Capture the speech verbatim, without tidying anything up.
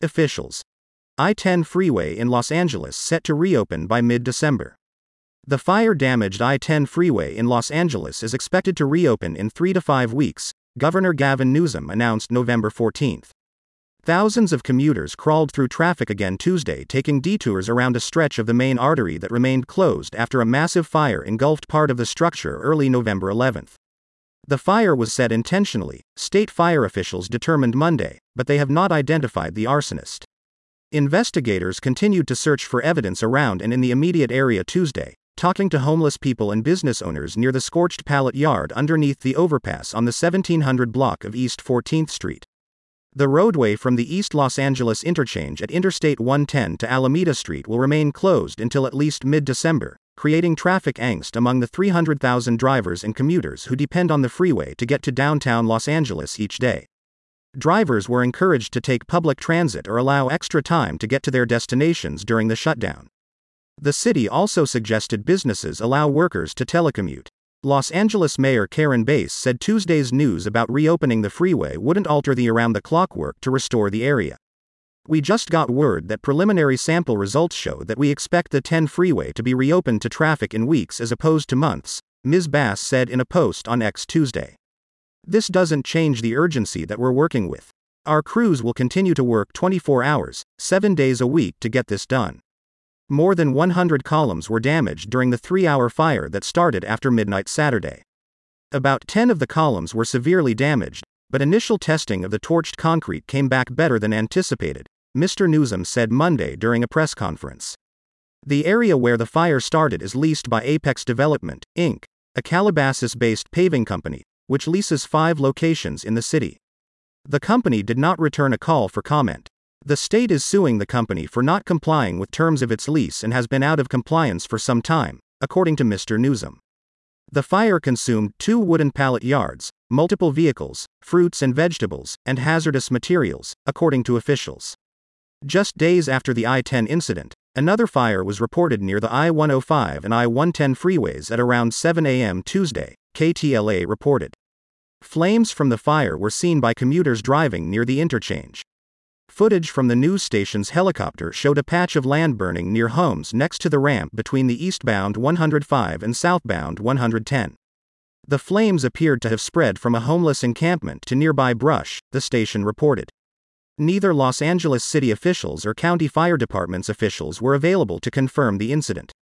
Officials. I ten freeway in Los Angeles set to reopen by mid-December. The fire-damaged I ten freeway in Los Angeles is expected to reopen in three to five weeks, Governor Gavin Newsom announced November fourteenth. Thousands of commuters crawled through traffic again Tuesday, taking detours around a stretch of the main artery that remained closed after a massive fire engulfed part of the structure early November eleventh. The fire was set intentionally, state fire officials determined Monday, but they have not identified the arsonist. Investigators continued to search for evidence around and in the immediate area Tuesday, talking to homeless people and business owners near the scorched pallet yard underneath the overpass on the seventeen hundred block of East fourteenth Street. The roadway from the East Los Angeles interchange at Interstate one ten to Alameda Street will remain closed until at least mid-December, creating traffic angst among the three hundred thousand drivers and commuters who depend on the freeway to get to downtown Los Angeles each day. Drivers were encouraged to take public transit or allow extra time to get to their destinations during the shutdown. The city also suggested businesses allow workers to telecommute. Los Angeles Mayor Karen Bass said Tuesday's news about reopening the freeway wouldn't alter the around-the-clock work to restore the area. "We just got word that preliminary sample results show that we expect the ten freeway to be reopened to traffic in weeks as opposed to months," Miz Bass said in a post on X Tuesday. "This doesn't change the urgency that we're working with. Our crews will continue to work twenty-four hours, seven days a week to get this done." More than one hundred columns were damaged during the three-hour fire that started after midnight Saturday. About ten of the columns were severely damaged, but initial testing of the torched concrete came back better than anticipated, Mister Newsom said Monday during a press conference. The area where the fire started is leased by Apex Development, Incorporated, a Calabasas-based paving company, which leases five locations in the city. The company did not return a call for comment. The state is suing the company for not complying with terms of its lease and has been out of compliance for some time, according to Mister Newsom. The fire consumed two wooden pallet yards, multiple vehicles, fruits and vegetables, and hazardous materials, according to officials. Just days after the I ten incident, another fire was reported near the I one oh five and I one ten freeways at around seven a m Tuesday, K T L A reported. Flames from the fire were seen by commuters driving near the interchange. Footage from the news station's helicopter showed a patch of land burning near homes next to the ramp between the eastbound one oh five and southbound one ten. The flames appeared to have spread from a homeless encampment to nearby brush, the station reported. Neither Los Angeles city officials or county fire department's officials were available to confirm the incident.